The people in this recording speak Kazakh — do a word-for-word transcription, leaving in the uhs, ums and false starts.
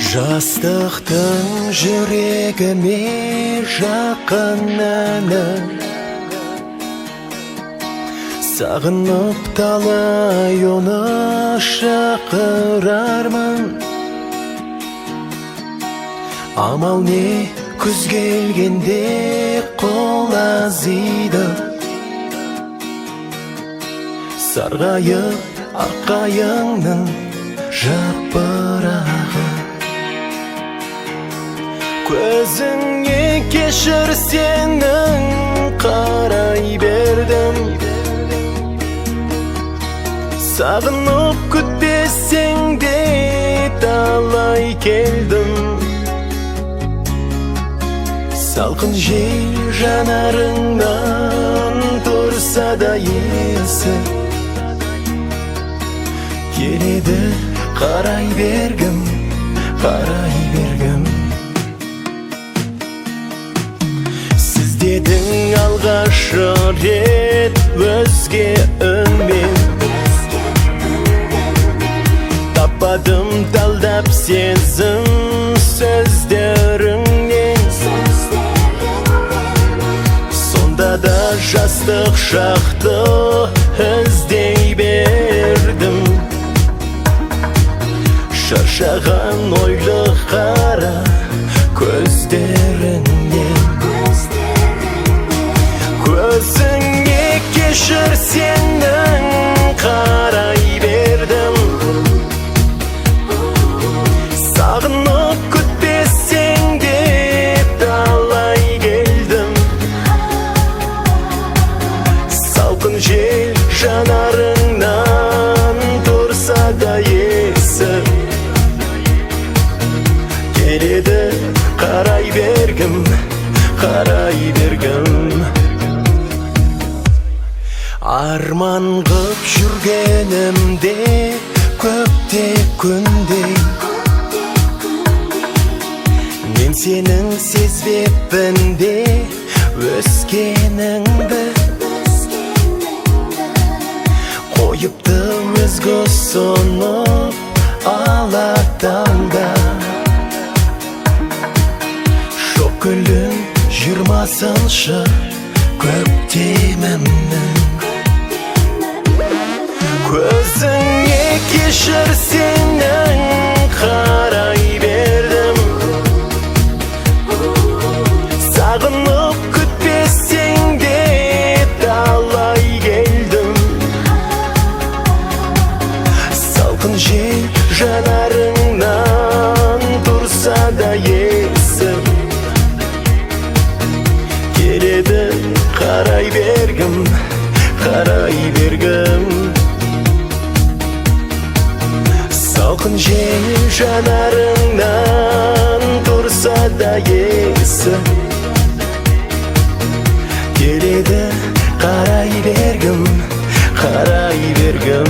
Жастықтың жүрегіме жақын әні, сағынып талай оны шақырармын. Амал не, күз келгенде қол азиды, сарғайып аққайыңның жапырағы. Көзіңе кешір сенің қарай бердім, сағынып күтпесең де талай келдім. Салқын жел жанарыңнан тұрса да есі, келеді қарай бергім, қарай бергім. Сіздедің алғашы рет өзге үнмен, таппадым талдап сезім сөздеріңнен. Сонда да жастық шақты іздей бердім, шаршаған ойлы қара көздеріңнен. Көзіңе кешір сенің қарай бердім, сағынып күтпесең де талай келдім. Салқын жел жанарыңнан тұрса да есі, келеді қарай бергім, қарай бергім. Арман қып жүргенімде көпте күндей, мен сенің сезбеппін де өскеніңді. Қойыпты өзгі сонып алатаңда, шоқ күлін жиырмасыншы көктемімнің. Көзіңе кешір сенің қарай бердім, сағынып күтпесең де талай келдім. Салқын жел жанарыңнан тұрса да есі, келеді қарай бергім, қарай бергім. Салқын жел жанарыңнан тұрса да есі, келеді қарай бергім, қарай бергім.